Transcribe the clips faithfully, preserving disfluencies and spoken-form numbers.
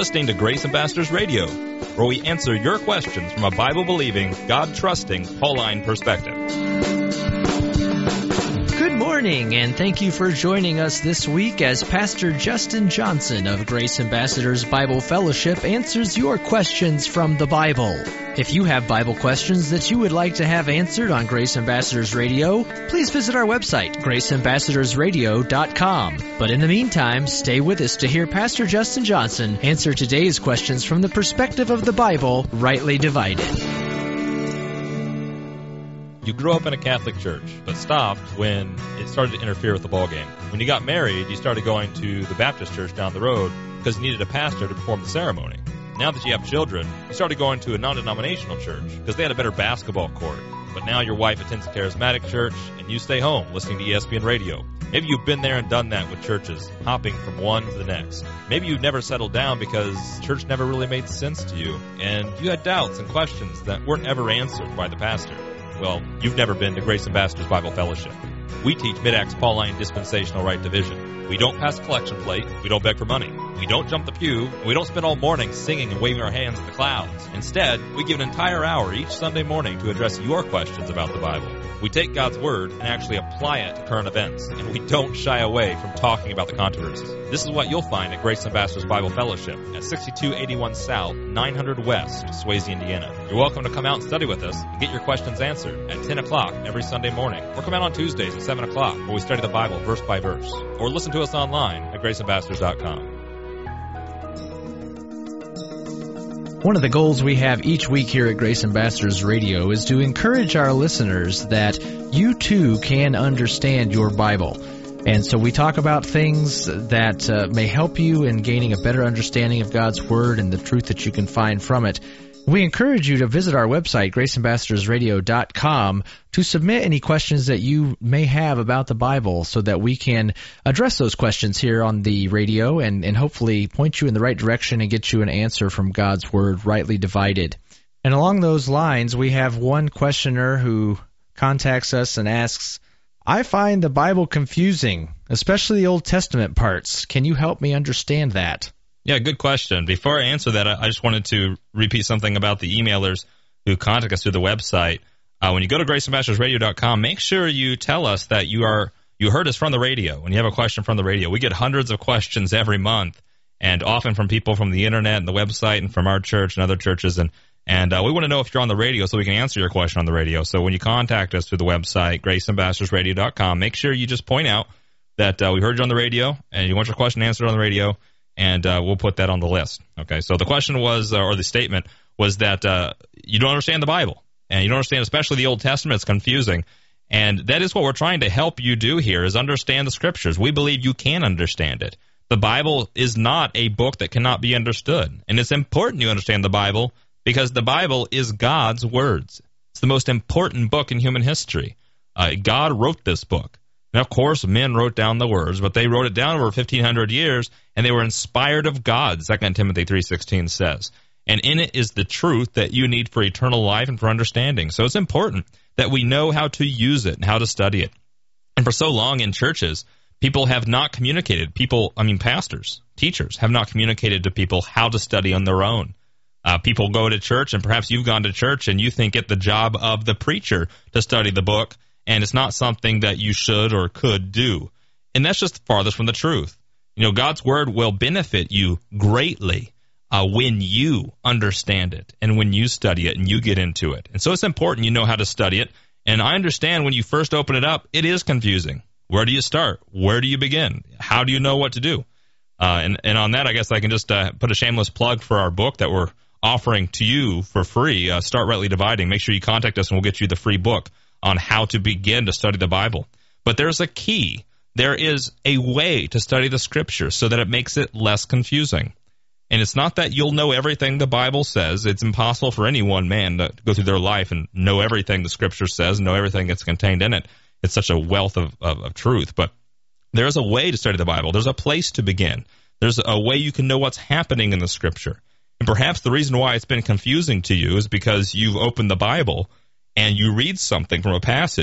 listening to Grace Ambassadors Radio, where we answer your questions from a Bible-believing, God-trusting, Pauline perspective. Good morning, and thank you for joining us this week as Pastor Justin Johnson of Grace Ambassadors Bible Fellowship answers your questions from the Bible. If you have Bible questions that you would like to have answered on Grace Ambassadors Radio, please visit our website, grace ambassadors radio dot com. But in the meantime, stay with us to hear Pastor Justin Johnson answer today's questions from the perspective of the Bible, rightly divided. You grew up in a Catholic church, but stopped when it started to interfere with the ballgame. When you got married, you started going to the Baptist church down the road because you needed a pastor to perform the ceremony. Now that you have children, you started going to a non-denominational church because they had a better basketball court. But now your wife attends a charismatic church, and you stay home listening to E S P N radio. Maybe you've been there and done that with churches, hopping from one to the next. Maybe you've never settled down because church never really made sense to you, and you had doubts and questions that weren't ever answered by the pastor. Well, you've never been to Grace Ambassadors Bible Fellowship. We teach Mid-Acts Pauline Dispensational Rite Division. We don't pass a collection plate. We don't beg for money. We don't jump the pew. And we don't spend all morning singing and waving our hands at the clouds. Instead, we give an entire hour each Sunday morning to address your questions about the Bible. We take God's Word and actually apply it to current events, and we don't shy away from talking about the controversies. This is what you'll find at Grace Ambassadors Bible Fellowship at sixty-two eighty-one South, nine hundred West, Swayze, Indiana. You're welcome to come out and study with us and get your questions answered at ten o'clock every Sunday morning, or come out on Tuesdays at seven o'clock where we study the Bible verse by verse, or listen to us online at grace ambassadors dot com. One of the goals we have each week here at Grace Ambassadors Radio is to encourage our listeners that you too can understand your Bible. And so we talk about things that uh, may help you in gaining a better understanding of God's Word and the truth that you can find from it. We encourage you to visit our website, grace ambassadors radio dot com, to submit any questions that you may have about the Bible so that we can address those questions here on the radio and, and hopefully point you in the right direction and get you an answer from God's Word rightly divided. And along those lines, we have one questioner who contacts us and asks, I find the Bible confusing, especially the Old Testament parts. Can you help me understand that? Yeah, good question. Before I answer that, I just wanted to repeat something about the emailers who contact us through the website. Uh, when you go to grace ambassadors radio dot com, make sure you tell us that you are you heard us from the radio. When you have a question from the radio, we get hundreds of questions every month, and often from people from the internet and the website and from our church and other churches. And and uh, we want to know if you're on the radio so we can answer your question on the radio. So when you contact us through the website, grace ambassadors radio dot com, make sure you just point out that uh, we heard you on the radio and you want your question answered on the radio. And uh, we'll put that on the list. Okay, so the question was, uh, or the statement was that uh, you don't understand the Bible, and you don't understand especially the Old Testament. It's confusing, and that is what we're trying to help you do here, is understand the Scriptures. We believe you can understand it. The Bible is not a book that cannot be understood, and it's important you understand the Bible because the Bible is God's words. It's the most important book in human history. Uh, God wrote this book. Now, of course, men wrote down the words, but they wrote it down over fifteen hundred years, and they were inspired of God, Second Timothy three sixteen says. And in it is the truth that you need for eternal life and for understanding. So it's important that we know how to use it and how to study it. And for so long in churches, people have not communicated. People, I mean pastors, teachers, have not communicated to people how to study on their own. Uh, people go to church, and perhaps you've gone to church, and you think it the job of the preacher to study the book, and it's not something that you should or could do. And that's just farthest from the truth. You know, God's Word will benefit you greatly uh, when you understand it and when you study it and you get into it. And so it's important you know how to study it. And I understand when you first open it up, it is confusing. Where do you start? Where do you begin? How do you know what to do? Uh, and, and on that, I guess I can just uh, put a shameless plug for our book that we're offering to you for free, uh, Start Rightly Dividing. Make sure you contact us and we'll get you the free book on how to begin to study the Bible. But there's a key. There is a way to study the Scripture so that it makes it less confusing. And it's not that you'll know everything the Bible says. It's impossible for any one man to go through their life and know everything the Scripture says, know everything that's contained in it. It's such a wealth of, of, of truth. But there's a way to study the Bible. There's a place to begin. There's a way you can know what's happening in the Scripture. And perhaps the reason why it's been confusing to you is because you've opened the Bible and you read something from a passage,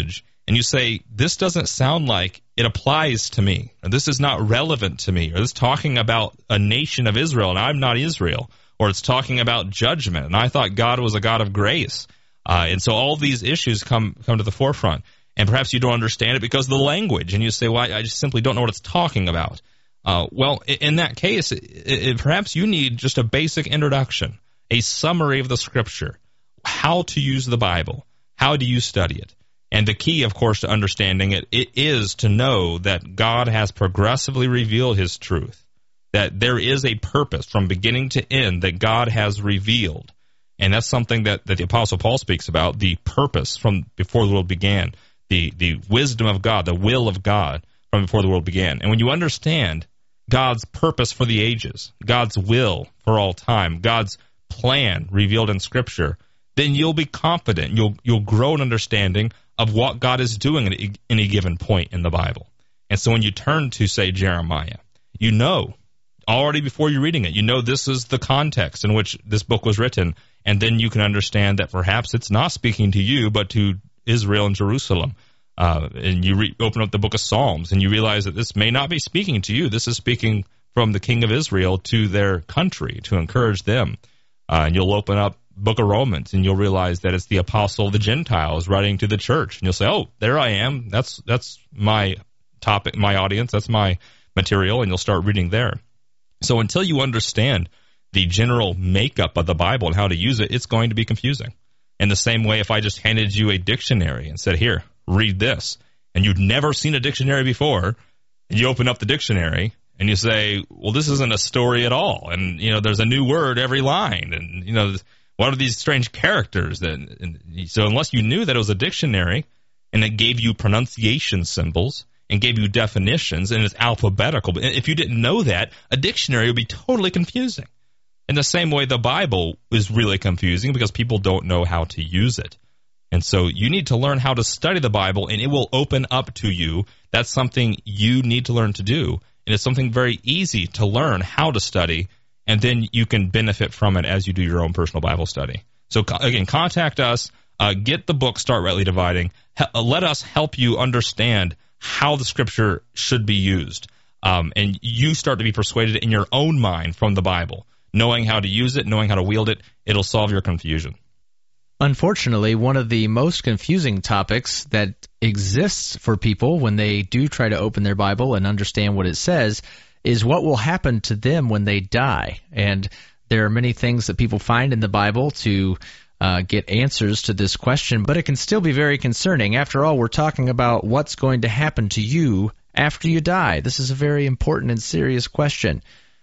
and you say, this doesn't sound like it applies to me, or this is not relevant to me, or this is talking about a nation of Israel, and I'm not Israel, or it's talking about judgment, and I thought God was a God of grace. Uh, and so all these issues come, come to the forefront, and perhaps you don't understand it because of the language, and you say, well, I just simply don't know what it's talking about. Uh, well, in that case, it, it, perhaps you need just a basic introduction, a summary of the Scripture, how to use the Bible, how do you study it. And the key, of course, to understanding it, it is to know that God has progressively revealed his truth, that there is a purpose from beginning to end that God has revealed. And that's something that, that the Apostle Paul speaks about, the purpose from before the world began, the, the wisdom of God, the will of God from before the world began. And when you understand God's purpose for the ages, God's will for all time, God's plan revealed in Scripture, then you'll be confident, you'll you'll grow in understanding of what God is doing at any given point in the Bible. And so when you turn to, say, Jeremiah, you know, already before you're reading it, you know this is the context in which this book was written, and then you can understand that perhaps it's not speaking to you, but to Israel and Jerusalem. Uh, and you re- open up the book of Psalms, and you realize that this may not be speaking to you. This is speaking from the king of Israel to their country to encourage them. Uh, and you'll open up book of Romans, and you'll realize that it's the apostle of the Gentiles writing to the church. And you'll say, oh, there I am. That's that's my topic, my audience. That's my material, and you'll start reading there. So until you understand the general makeup of the Bible and how to use it, it's going to be confusing. In the same way, if I just handed you a dictionary and said, here, read this, and you'd never seen a dictionary before, and you open up the dictionary, and you say, well, this isn't a story at all. And, you know, there's a new word every line, and, you know, what are these strange characters? And, and so unless you knew that it was a dictionary and it gave you pronunciation symbols and gave you definitions and it's alphabetical, but if you didn't know that, a dictionary would be totally confusing. In the same way, the Bible is really confusing because people don't know how to use it. And so you need to learn how to study the Bible, and it will open up to you. That's something you need to learn to do, and it's something very easy to learn how to study, and then you can benefit from it as you do your own personal Bible study. So, again, contact us. Uh, get the book, Start Rightly Dividing. He- let us help you understand how the Scripture should be used. Um, and you start to be persuaded in your own mind from the Bible. Knowing how to use it, knowing how to wield it, it'll solve your confusion. Unfortunately, one of the most confusing topics that exists for people when they do try to open their Bible and understand what it says is what will happen to them when they die. And there are many things that people find in the Bible to uh, get answers to this question, but it can still be very concerning. After all, we're talking about what's going to happen to you after you die. This is a very important and serious question.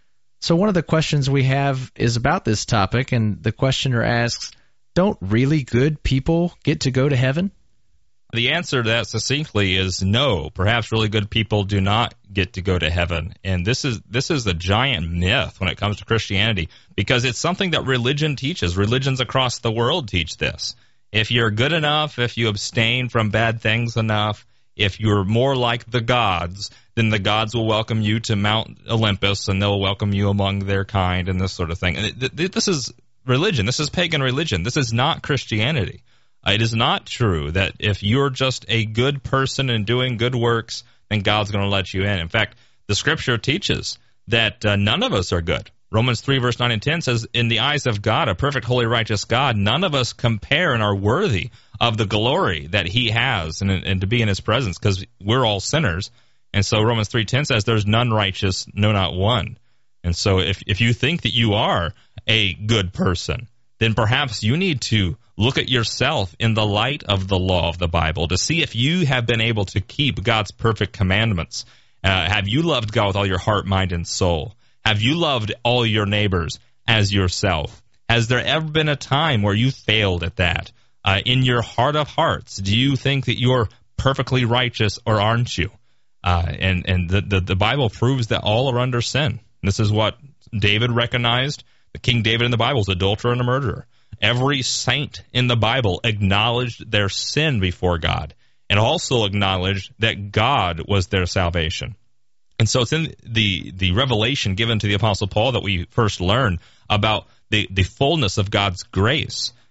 So one of the questions we have is about this topic, and the questioner asks, don't really good people get to go to heaven? The answer to that succinctly is no. Perhaps really good people do not get to go to heaven. And this is this is a giant myth when it comes to Christianity, because it's something that religion teaches. Religions across the world teach this. If you're good enough, if you abstain from bad things enough, if you're more like the gods, then the gods will welcome you to Mount Olympus, and they'll welcome you among their kind, and this sort of thing. And th- th- this is religion. This is pagan religion. This is not Christianity. It is not true that if you're just a good person and doing good works, then God's going to let you in. In fact, the Scripture teaches that uh, none of us are good. Romans three, verse nine and ten says, in the eyes of God, a perfect, holy, righteous God, none of us compare and are worthy of the glory that he has and, and to be in his presence, because we're all sinners. And so Romans three ten says, there's none righteous, no, not one. And so if, if you think that you are a good person, then perhaps you need to look at yourself in the light of the law of the Bible to see if you have been able to keep God's perfect commandments. Uh, have you loved God with all your heart, mind, and soul? Have you loved all your neighbors as yourself? Has there ever been a time where you failed at that? Uh, in your heart of hearts, do you think that you're perfectly righteous, or aren't you? Uh, and and the, the, the Bible proves that all are under sin. This is what David recognized. The King David in the Bible is an adulterer and a murderer. Every saint in the Bible acknowledged their sin before God and also acknowledged that God was their salvation. And so it's in the, the revelation given to the Apostle Paul that we first learn about the, the fullness of God's grace.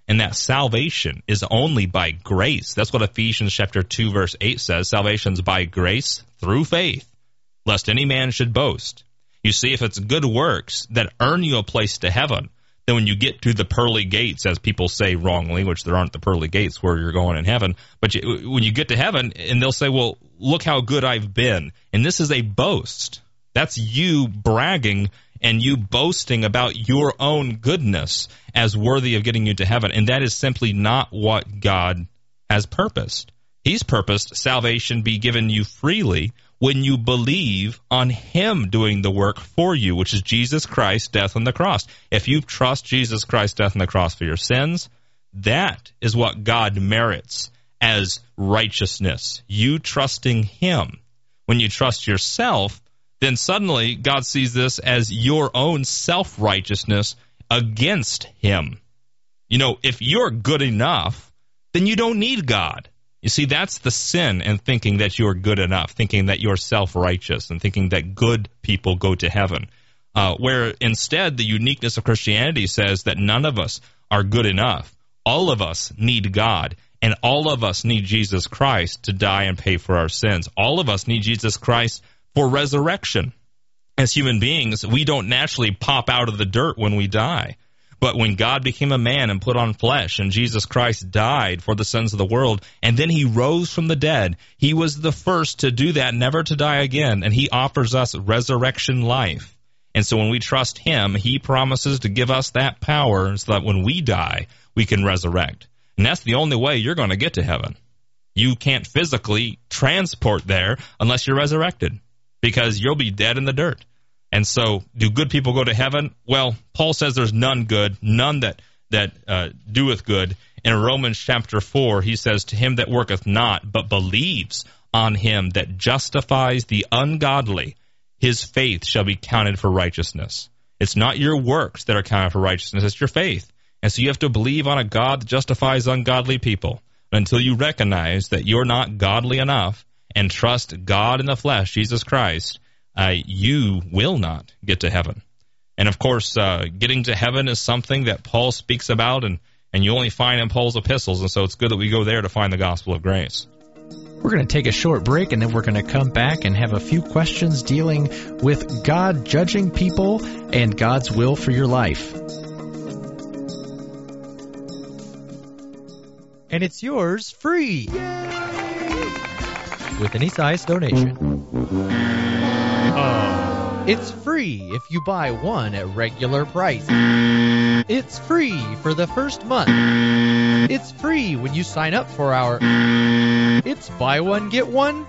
and that salvation is only by grace. That's what Ephesians chapter two, verse eight says. Salvation's by grace through faith, lest any man should boast. You see, if it's good works that earn you a place to heaven, then when you get to the pearly gates, as people say wrongly, which there aren't the pearly gates where you're going in heaven, but you, when you get to heaven, and they'll say, well, look how good I've been. And this is a boast. That's you bragging and you boasting about your own goodness as worthy of getting you to heaven. And that is simply not what God has purposed. He's purposed salvation be given you freely when you believe on him doing the work for you, which is Jesus Christ's death on the cross. If you trust Jesus Christ's death on the cross for your sins, that is what God merits as righteousness. You trusting him. When you trust yourself, then suddenly God sees this as your own self-righteousness against him. You know, if you're good enough, then you don't need God. You see, that's the sin in thinking that you're good enough, thinking that you're self-righteous, and thinking that good people go to heaven. Uh, where instead the uniqueness of Christianity says that none of us are good enough. All of us need God, and all of us need Jesus Christ to die and pay for our sins. All of us need Jesus Christ for resurrection. As human beings, we don't naturally pop out of the dirt when we die. But when God became a man and put on flesh, and Jesus Christ died for the sins of the world, and then he rose from the dead, he was the first to do that, never to die again, and he offers us resurrection life. And so when we trust him, he promises to give us that power so that when we die, we can resurrect. And that's the only way you're going to get to heaven. You can't physically transport there unless you're resurrected, because you'll be dead in the dirt. And so, do good people go to heaven? Well, Paul says there's none good, none that that uh, doeth good. In Romans chapter four, he says, to him that worketh not, but believes on him that justifies the ungodly, his faith shall be counted for righteousness. It's not your works that are counted for righteousness, it's your faith. And so you have to believe on a God that justifies ungodly people. But until you recognize that you're not godly enough and trust God in the flesh, Jesus Christ, Uh, you will not get to heaven. And, of course, uh, getting to heaven is something that Paul speaks about, and, and you only find in Paul's epistles, and so it's good that we go there to find the gospel of grace. We're going to take a short break, and then we're going to come back and have a few questions dealing with God judging people and God's will for your life. And it's yours free. Yay! With any size donation. Oh. It's free if you buy one at regular price. It's free for the first month. It's free when you sign up for our It's buy one, get one.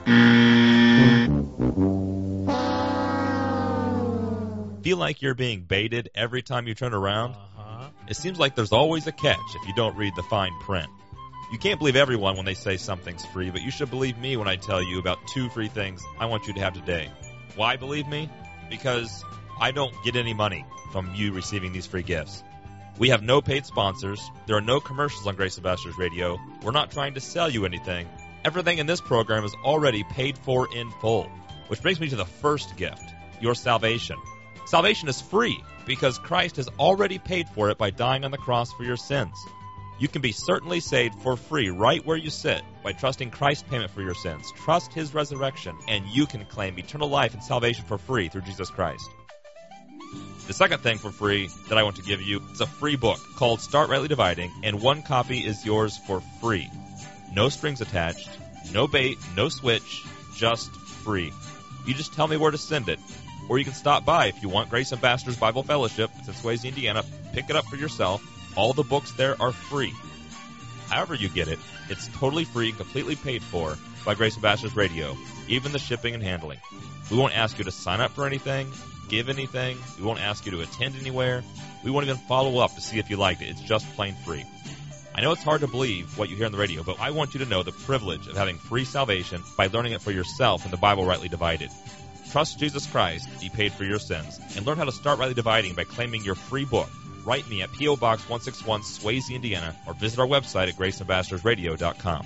Feel like you're being baited every time you turn around? Uh-huh. It seems like there's always a catch if you don't read the fine print. You can't believe everyone when they say something's free, but you should believe me when I tell you about two free things I want you to have today. Why believe me? Because I don't get any money from you receiving these free gifts. We have no paid sponsors. There are no commercials on Grace Ambassadors Radio. We're not trying to sell you anything. Everything in this program is already paid for in full. Which brings me to the first gift, your salvation. Salvation is free because Christ has already paid for it by dying on the cross for your sins. You can be certainly saved for free right where you sit by trusting Christ's payment for your sins. Trust his resurrection, and you can claim eternal life and salvation for free through Jesus Christ. The second thing for free that I want to give you is a free book called Start Rightly Dividing, and one copy is yours for free. No strings attached, no bait, no switch, just free. You just tell me where to send it, or you can stop by if you want. Grace Ambassadors Bible Fellowship. It's in Swayze, Indiana. Pick it up for yourself. All the books there are free. However you get it, it's totally free, completely paid for by Grace Ambassadors Radio, even the shipping and handling. We won't ask you to sign up for anything, give anything. We won't ask you to attend anywhere. We won't even follow up to see if you liked it. It's just plain free. I know it's hard to believe what you hear on the radio, but I want you to know the privilege of having free salvation by learning it for yourself in the Bible Rightly Divided. Trust Jesus Christ, he paid for your sins, and learn how to start rightly dividing by claiming your free book. Write me at P O. Box one sixty-one, Swayze, Indiana, or visit our website at grace ambassadors radio dot com.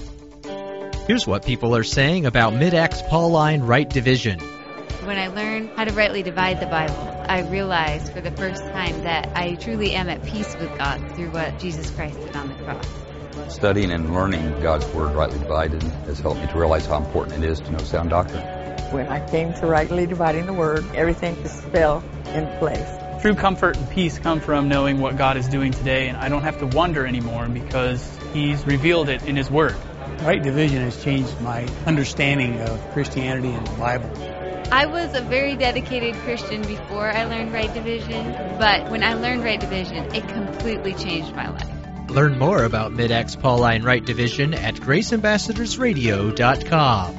Here's what people are saying about Mid-Acts Pauline right division. When I learned how to rightly divide the Bible, I realized for the first time that I truly am at peace with God through what Jesus Christ did on the cross. Studying and learning God's Word rightly divided has helped me to realize how important it is to know sound doctrine. When I came to rightly dividing the Word, everything just fell in place. True comfort and peace come from knowing what God is doing today, and I don't have to wonder anymore because He's revealed it in His Word. Right division has changed my understanding of Christianity and the Bible. I was a very dedicated Christian before I learned right division, but when I learned right division, it completely changed my life. Learn more about Mid-Acts Pauline Right Division at grace ambassadors radio dot com.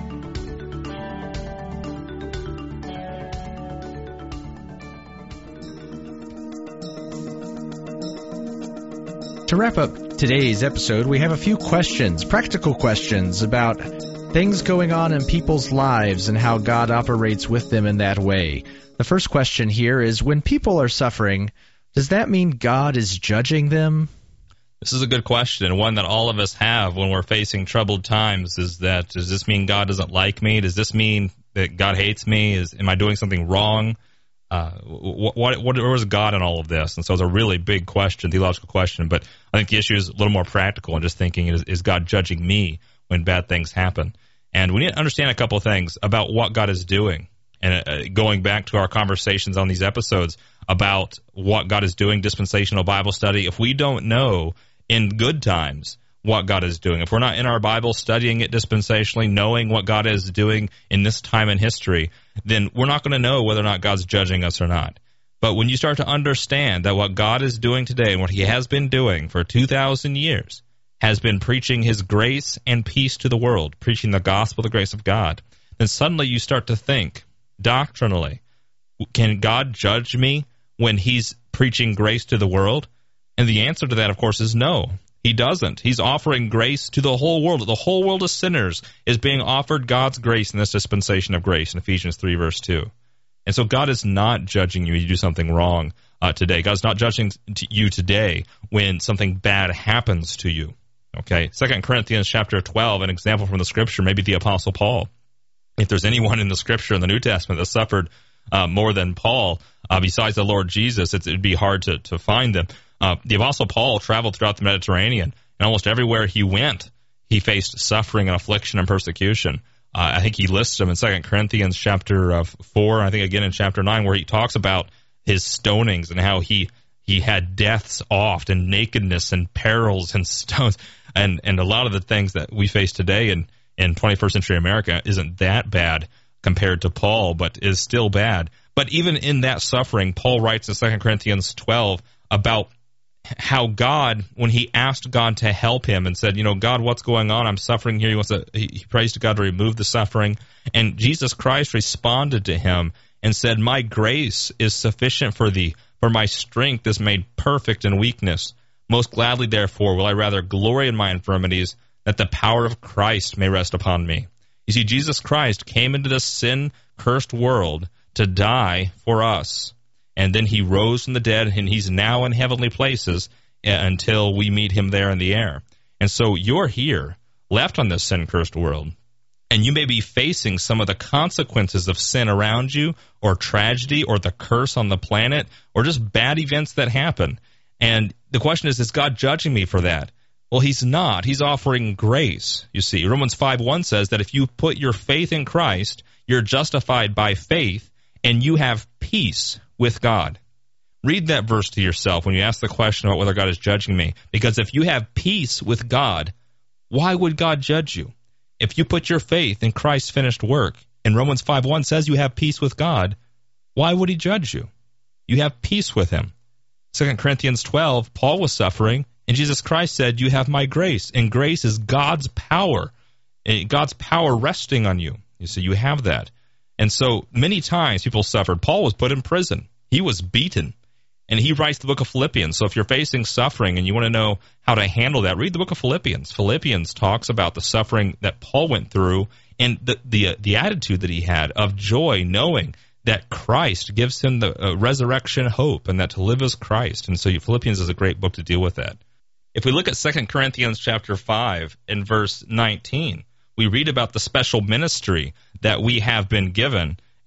To wrap up today's episode, we have a few questions, practical questions about things going on in people's lives and how God operates with them in that way. The first question here is, when people are suffering, does that mean God is judging them? This is a good question, and one that all of us have when we're facing troubled times. Is that, does this mean God doesn't like me? Does this mean that God hates me? Is, am I doing something wrong? Uh, what, what, what, where was God in all of this? And so it's a really big question, theological question, but I think the issue is a little more practical and just thinking, is, is God judging me when bad things happen? And we need to understand a couple of things about what God is doing. And uh, going back to our conversations on these episodes about what God is doing, dispensational Bible study, if we don't know in good times what God is doing, if we're not in our Bible studying it dispensationally, knowing what God is doing in this time in history, then we're not going to know whether or not God's judging us or not. But when you start to understand that what God is doing today and what He has been doing for two thousand years has been preaching His grace and peace to the world, preaching the gospel, the grace of God, then suddenly you start to think doctrinally, can God judge me when He's preaching grace to the world? And the answer to that, of course, is no. He doesn't. He's offering grace to the whole world. The whole world of sinners is being offered God's grace in this dispensation of grace in Ephesians three, verse two. And so God is not judging you when you do something wrong uh, today. God's not judging t- you today when something bad happens to you. Okay, Second Corinthians chapter twelve, an example from the Scripture, maybe the Apostle Paul. If there's anyone in the Scripture in the New Testament that suffered uh, more than Paul, uh, besides the Lord Jesus, it's, it'd be hard to, to find them. Uh, the Apostle Paul traveled throughout the Mediterranean, and almost everywhere he went, he faced suffering and affliction and persecution. Uh, I think he lists them in Second Corinthians chapter uh, four, I think again in chapter nine, where he talks about his stonings and how he he had deaths oft and nakedness and perils and stones. And, and a lot of the things that we face today in, in twenty-first century America isn't that bad compared to Paul, but is still bad. But even in that suffering, Paul writes in Second Corinthians twelve about how God, when he asked God to help him and said, you know, God, what's going on? I'm suffering here. He wants to, he, he prays to God to remove the suffering. And Jesus Christ responded to him and said, my grace is sufficient for thee, for my strength is made perfect in weakness. Most gladly, therefore, will I rather glory in my infirmities, that the power of Christ may rest upon me. You see, Jesus Christ came into this sin-cursed world to die for us. And then he rose from the dead, and he's now in heavenly places until we meet him there in the air. And so you're here, left on this sin-cursed world, and you may be facing some of the consequences of sin around you, or tragedy, or the curse on the planet, or just bad events that happen. And the question is, is God judging me for that? Well, he's not. He's offering grace, you see. Romans five one says that if you put your faith in Christ, you're justified by faith, and you have peace with God. Read that verse to yourself when you ask the question about whether God is judging me. Because if you have peace with God, why would God judge you? If you put your faith in Christ's finished work, and Romans five one says you have peace with God, why would he judge you? You have peace with him. Second Corinthians twelve, Paul was suffering, and Jesus Christ said, you have my grace. And grace is God's power, God's power resting on you. You see, you have that. And so many times people suffered. Paul was put in prison. He was beaten. And he writes the book of Philippians. So if you're facing suffering and you want to know how to handle that, read the book of Philippians. Philippians talks about the suffering that Paul went through and the the, the attitude that he had of joy, knowing that Christ gives him the uh, resurrection hope, and that to live is Christ. And so Philippians is a great book to deal with that. If we look at Second Corinthians chapter five and verse nineteen, we read about the special ministry that we have been given.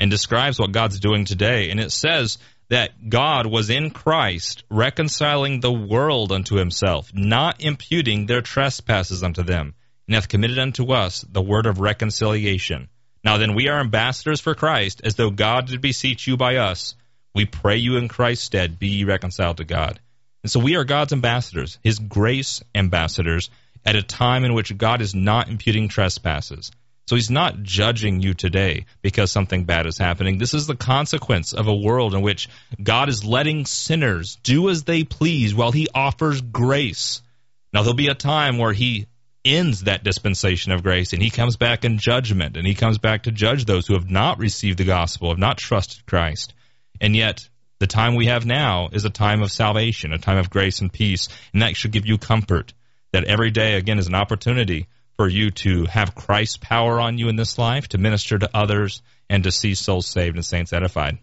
and describes what God's doing today. And it says that God was in Christ reconciling the world unto himself, not imputing their trespasses unto them, and hath committed unto us the word of reconciliation. Now then, we are ambassadors for Christ, as though God did beseech you by us. We pray you in Christ's stead, be ye reconciled to God. And so we are God's ambassadors, his grace ambassadors, at a time in which God is not imputing trespasses. So he's not judging you today because something bad is happening. This is the consequence of a world in which God is letting sinners do as they please while he offers grace. Now, there'll be a time where he ends that dispensation of grace, and he comes back in judgment, and he comes back to judge those who have not received the gospel, have not trusted Christ. And yet, the time we have now is a time of salvation, a time of grace and peace, and that should give you comfort that every day, again, is an opportunity for you to have Christ's power on you in this life, to minister to others, and to see souls saved and saints edified.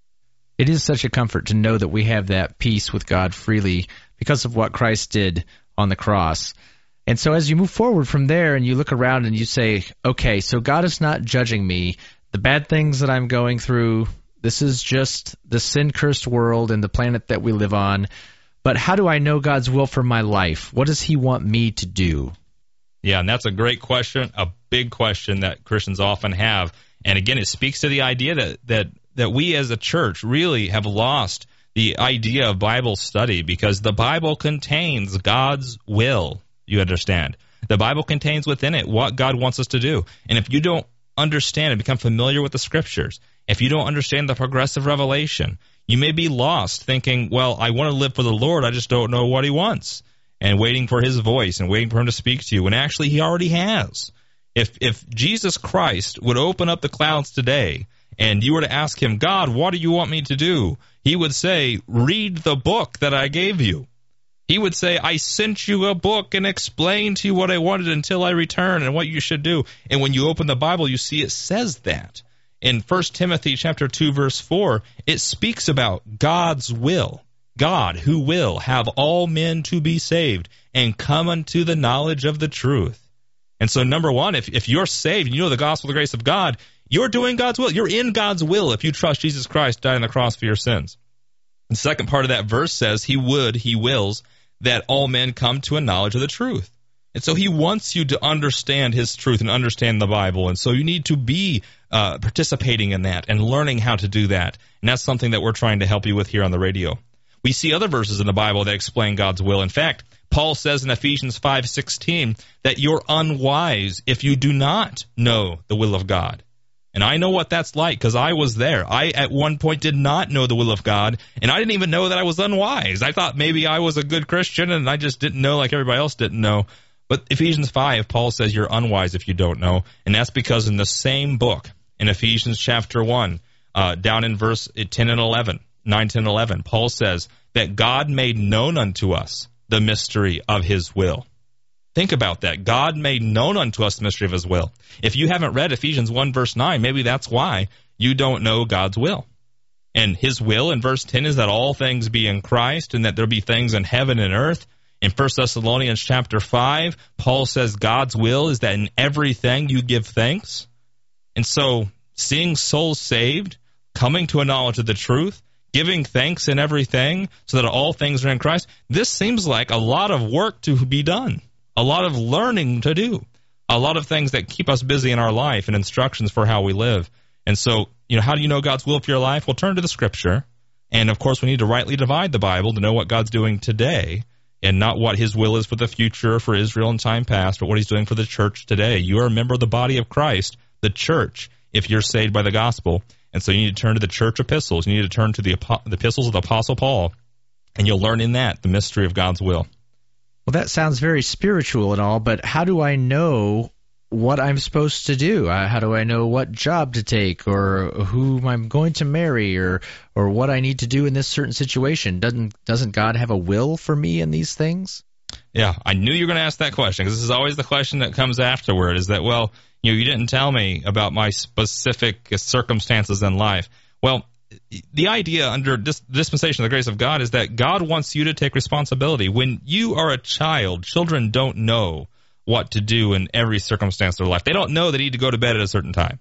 It is such a comfort to know that we have that peace with God freely because of what Christ did on the cross. And so as you move forward from there and you look around and you say, okay, so God is not judging me. The bad things that I'm going through, this is just the sin-cursed world and the planet that we live on. But how do I know God's will for my life? What does he want me to do? Yeah, and that's a great question, a big question that Christians often have. And again, it speaks to the idea that that, that we as a church really have lost the idea of Bible study because the Bible contains God's will. You understand. The Bible contains within it what God wants us to do. And if you don't understand and become familiar with the Scriptures, if you don't understand the progressive revelation, you may be lost thinking, well, I want to live for the Lord, I just don't know what he wants, and waiting for his voice and waiting for him to speak to you, when actually he already has. If if Jesus Christ would open up the clouds today and you were to ask him, God, what do you want me to do? He would say, read the book that I gave you. He would say, I sent you a book and explained to you what I wanted until I return and what you should do. And when you open the Bible, you see it says that. In First Timothy chapter two, verse four, it speaks about God's will. God, who will have all men to be saved and come unto the knowledge of the truth. And so, number one, if, if you're saved and you know the gospel of the grace of God, you're doing God's will. You're in God's will if you trust Jesus Christ died on the cross for your sins. The second part of that verse says, he would, he wills, that all men come to a knowledge of the truth. And so he wants you to understand his truth and understand the Bible. And so you need to be uh, participating in that and learning how to do that. And that's something that we're trying to help you with here on the radio. We see other verses in the Bible that explain God's will. In fact, Paul says in Ephesians five sixteen that you're unwise if you do not know the will of God. And I know what that's like because I was there. I, at one point, did not know the will of God, and I didn't even know that I was unwise. I thought maybe I was a good Christian, and I just didn't know like everybody else didn't know. But Ephesians five, Paul says you're unwise if you don't know, and that's because in the same book, in Ephesians chapter one, uh, down in verse ten and eleven, nine, ten, eleven, Paul says that God made known unto us the mystery of his will. Think about that. God made known unto us the mystery of his will. If you haven't read Ephesians one, verse nine, maybe that's why you don't know God's will. And his will in verse ten is that all things be in Christ and that there be things in heaven and earth. In First Thessalonians chapter five, Paul says God's will is that in everything you give thanks. And so seeing souls saved, coming to a knowledge of the truth, giving thanks in everything so that all things are in Christ, this seems like a lot of work to be done. A lot of learning to do, a lot of things that keep us busy in our life and instructions for how we live. And so, you know, how do you know God's will for your life? Well, turn to the Scripture. And, of course, we need to rightly divide the Bible to know what God's doing today and not what his will is for the future, for Israel in time past, but what he's doing for the church today. You are a member of the body of Christ, the church, if you're saved by the gospel. And so you need to turn to the church epistles. You need to turn to the, the epistles of the Apostle Paul, and you'll learn in that the mystery of God's will. Well, that sounds very spiritual and all, but how do I know what I'm supposed to do? Uh, how do I know what job to take or who I'm going to marry or or what I need to do in this certain situation? Doesn't doesn't God have a will for me in these things? Yeah, I knew you were going to ask that question because this is always the question that comes afterward is that, well, you know, you didn't tell me about my specific circumstances in life. Well, the idea under this dispensation of the grace of God is that God wants you to take responsibility. When you are a child, children don't know what to do in every circumstance of their life. They don't know they need to go to bed at a certain time.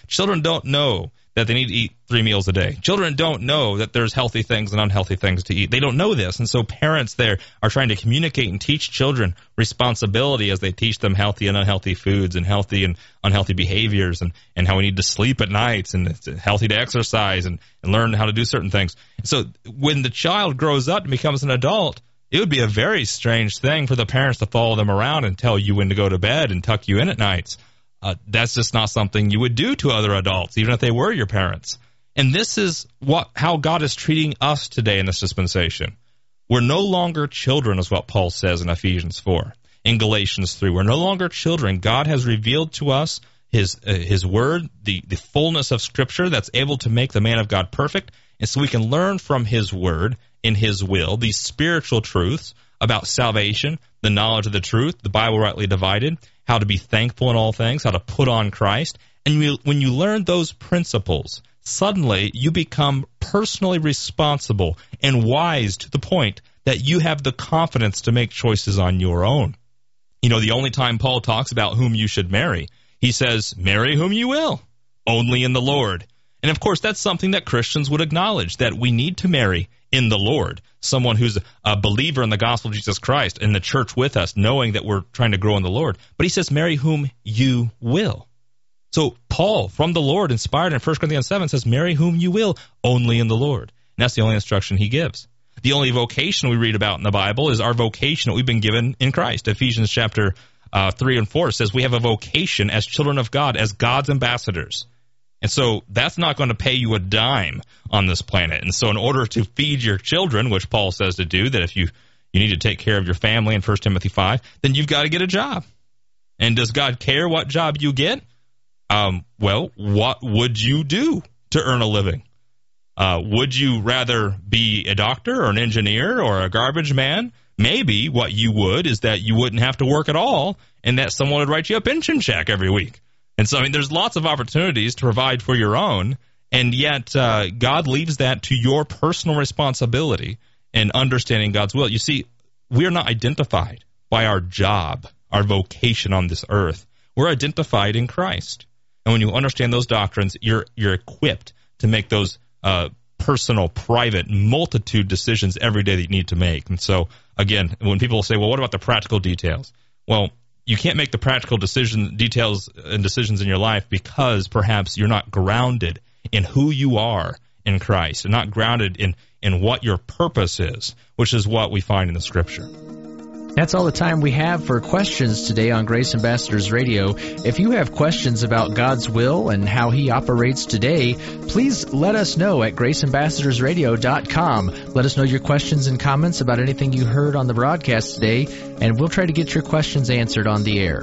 Children don't know that they need to eat three meals a day. Children don't know that there's healthy things and unhealthy things to eat. They don't know this. And so parents there are trying to communicate and teach children responsibility as they teach them healthy and unhealthy foods and healthy and unhealthy behaviors and, and how we need to sleep at nights and it's healthy to exercise and, and learn how to do certain things. So when the child grows up and becomes an adult, it would be a very strange thing for the parents to follow them around and tell you when to go to bed and tuck you in at nights. Uh, that's just not something you would do to other adults, even if they were your parents. And this is what how God is treating us today in this dispensation. We're no longer children, is what Paul says in Ephesians four. In Galatians three, we're no longer children. God has revealed to us his uh, his word, the, the fullness of Scripture that's able to make the man of God perfect. And so we can learn from his word in his will these spiritual truths about salvation, the knowledge of the truth, the Bible rightly divided, how to be thankful in all things, how to put on Christ. And you, when you learn those principles, suddenly you become personally responsible and wise to the point that you have the confidence to make choices on your own. You know, the only time Paul talks about whom you should marry, he says, marry whom you will, only in the Lord. And, of course, that's something that Christians would acknowledge, that we need to marry in the Lord, someone who's a believer in the gospel of Jesus Christ, in the church with us, knowing that we're trying to grow in the Lord. But he says, marry whom you will. So Paul, from the Lord, inspired in First Corinthians seven, says, marry whom you will, only in the Lord. And that's the only instruction he gives. The only vocation we read about in the Bible is our vocation that we've been given in Christ. Ephesians chapter uh, three and four says we have a vocation as children of God, as God's ambassadors. And so that's not going to pay you a dime on this planet. And so in order to feed your children, which Paul says to do, that if you, you need to take care of your family in First Timothy five, then you've got to get a job. And does God care what job you get? Um, well, what would you do to earn a living? Uh, would you rather be a doctor or an engineer or a garbage man? Maybe what you would is that you wouldn't have to work at all and that someone would write you a pension check every week. And so, I mean, there's lots of opportunities to provide for your own, and yet uh, God leaves that to your personal responsibility in understanding God's will. You see, we're not identified by our job, our vocation on this earth. We're identified in Christ. And when you understand those doctrines, you're you're equipped to make those uh, personal, private, multitude decisions every day that you need to make. And so, again, when people say, well, what about the practical details? Well, you can't make the practical decision details and decisions in your life because perhaps you're not grounded in who you are in Christ and not grounded in, in what your purpose is, which is what we find in the Scripture. That's all the time we have for questions today on Grace Ambassadors Radio. If you have questions about God's will and how He operates today, please let us know at grace ambassadors radio dot com. Let us know your questions and comments about anything you heard on the broadcast today, and we'll try to get your questions answered on the air.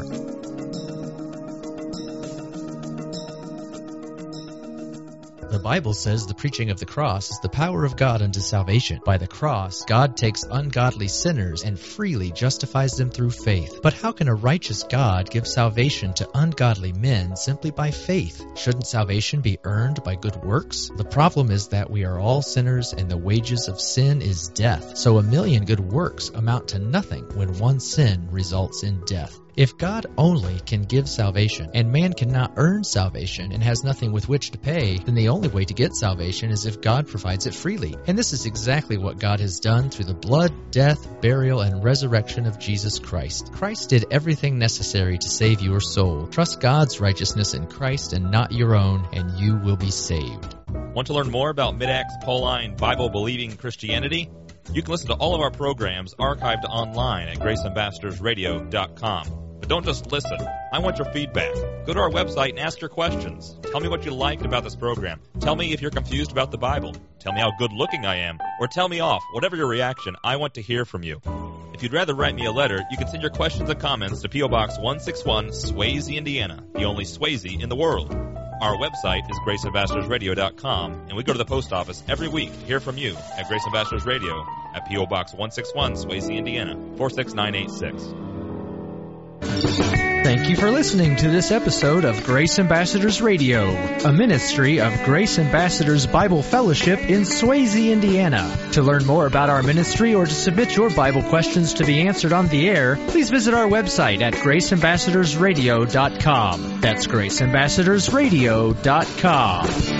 The Bible says the preaching of the cross is the power of God unto salvation. By the cross, God takes ungodly sinners and freely justifies them through faith. But how can a righteous God give salvation to ungodly men simply by faith? Shouldn't salvation be earned by good works? The problem is that we are all sinners and the wages of sin is death. So a million good works amount to nothing when one sin results in death. If God only can give salvation, and man cannot earn salvation and has nothing with which to pay, then the only way to get salvation is if God provides it freely. And this is exactly what God has done through the blood, death, burial, and resurrection of Jesus Christ. Christ did everything necessary to save your soul. Trust God's righteousness in Christ and not your own, and you will be saved. Want to learn more about Mid-Acts Pauline Bible-believing Christianity? You can listen to all of our programs archived online at grace ambassadors radio dot com. But don't just listen. I want your feedback. Go to our website and ask your questions. Tell me what you liked about this program. Tell me if you're confused about the Bible. Tell me how good looking I am. Or tell me off. Whatever your reaction, I want to hear from you. If you'd rather write me a letter, you can send your questions and comments to P O Box one sixty-one, Swayze, Indiana, the only Swayze in the world. Our website is grace ambassadors radio dot com, and we go to the post office every week to hear from you at Grace Ambassadors Radio at P O Box one sixty-one, Swayze, Indiana, four six nine eight six. Thank you for listening to this episode of Grace Ambassadors Radio, a ministry of Grace Ambassadors Bible Fellowship in Swayze, Indiana. To learn more about our ministry or to submit your Bible questions to be answered on the air, please visit our website at grace ambassadors radio dot com. That's grace ambassadors radio dot com.